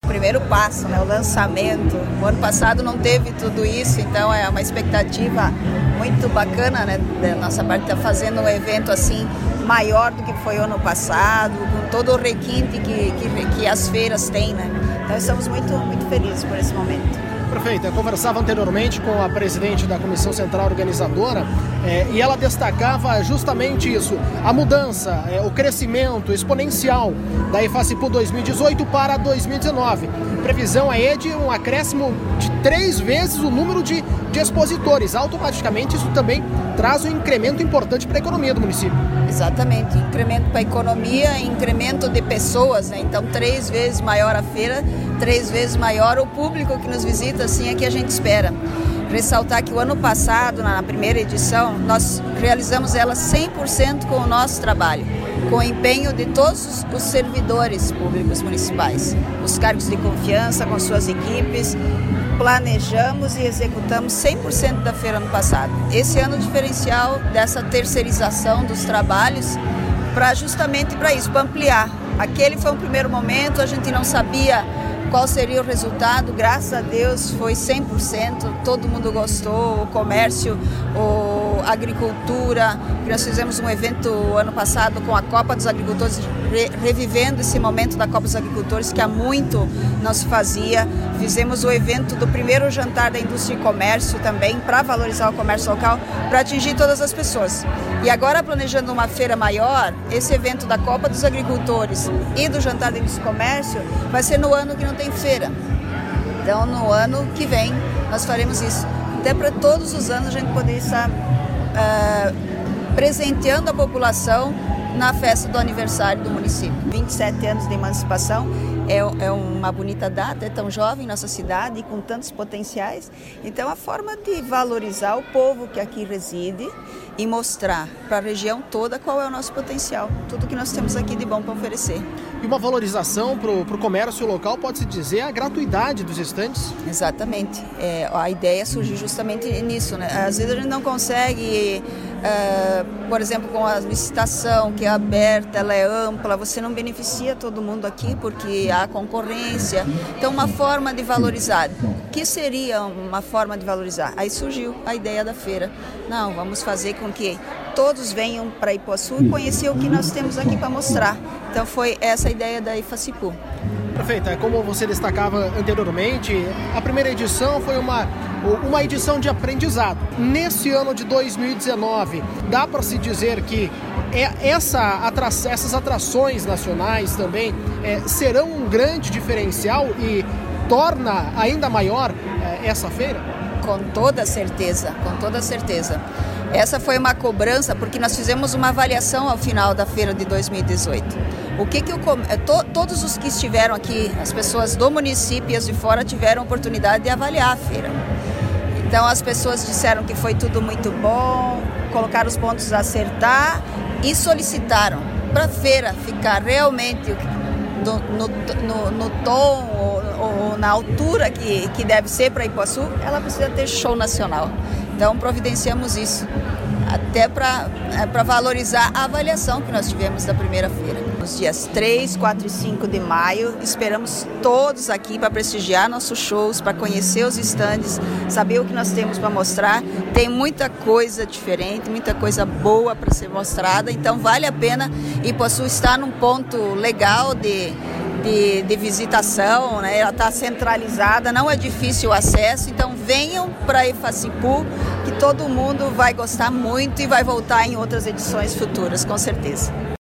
primeiro passo, né, o lançamento. O ano passado não teve tudo isso, então é uma expectativa muito bacana, né, da nossa parte, estar fazendo um evento assim maior do que foi o ano passado, com todo o requinte que as feiras têm, né? Então estamos muito felizes por esse momento. Prefeita, eu conversava anteriormente com a presidente da Comissão Central Organizadora e ela destacava justamente isso, a mudança, o crescimento exponencial da IFACIPU 2018 para 2019. Previsão aí de um acréscimo de 3 vezes o número de expositores. Automaticamente isso também traz um incremento importante para a economia do município. Exatamente, incremento para a economia, incremento de pessoas, né? Então 3 vezes maior a feira, 3 vezes maior o público que nos visita, assim é que a gente espera. Ressaltar que o ano passado, na primeira edição, nós realizamos ela 100% com o nosso trabalho, com o empenho de todos os servidores públicos municipais, os cargos de confiança com suas equipes. Planejamos e executamos 100% da feira ano passado. Esse ano o diferencial dessa terceirização dos trabalhos justamente para isso, para ampliar. Aquele foi um primeiro momento, a gente não sabia qual seria o resultado, graças a Deus foi 100%, todo mundo gostou, o comércio, a agricultura, nós fizemos um evento ano passado com a Copa dos Agricultores, revivendo esse momento da Copa dos Agricultores que há muito não se fazia. Fizemos o evento do primeiro jantar da indústria e comércio também, para valorizar o comércio local, para atingir todas as pessoas. E agora, planejando uma feira maior, esse evento da Copa dos Agricultores e do jantar da indústria e comércio vai ser no ano que não tem feira. Então, no ano que vem, nós faremos isso. Até para todos os anos a gente poder estar presenteando a população na festa do aniversário do município. 27 anos de emancipação é uma bonita data, é tão jovem nossa cidade e com tantos potenciais. Então a forma de valorizar o povo que aqui reside e mostrar para a região toda qual é o nosso potencial, tudo que nós temos aqui de bom para oferecer. E uma valorização para o comércio local, pode-se dizer, a gratuidade dos estandes? Exatamente. A ideia surgiu justamente nisso, né? Às vezes a gente não consegue, por exemplo, com a licitação que é aberta, ela é ampla, você não beneficia todo mundo aqui porque há concorrência. Então, uma forma de valorizar. O que seria uma forma de valorizar? Aí surgiu a ideia da feira. Não, vamos fazer com que todos venham para Ipuaçu e conhecer o que nós temos aqui para mostrar. Então foi essa a ideia da IFACIPU. Prefeita, como você destacava anteriormente, a primeira edição foi uma edição de aprendizado. Nesse ano de 2019, dá para se dizer que essas atrações nacionais também serão um grande diferencial e torna ainda maior essa feira? Com toda certeza, com toda certeza. Essa foi uma cobrança, porque nós fizemos uma avaliação ao final da feira de 2018. Todos os que estiveram aqui, as pessoas do município e as de fora, tiveram a oportunidade de avaliar a feira. Então as pessoas disseram que foi tudo muito bom, colocaram os pontos a acertar e solicitaram para a feira ficar realmente no tom ou na altura que deve ser para Ipuaçu, ela precisa ter show nacional. Então providenciamos isso, até para valorizar a avaliação que nós tivemos da primeira feira. Nos dias 3, 4 e 5 de maio, esperamos todos aqui para prestigiar nossos shows, para conhecer os estandes, saber o que nós temos para mostrar. Tem muita coisa diferente, muita coisa boa para ser mostrada, então vale a pena. Ipuaçu está num ponto legal de visitação, né? Ela está centralizada, não é difícil o acesso, então venham para a IFACIPU, que todo mundo vai gostar muito e vai voltar em outras edições futuras, com certeza.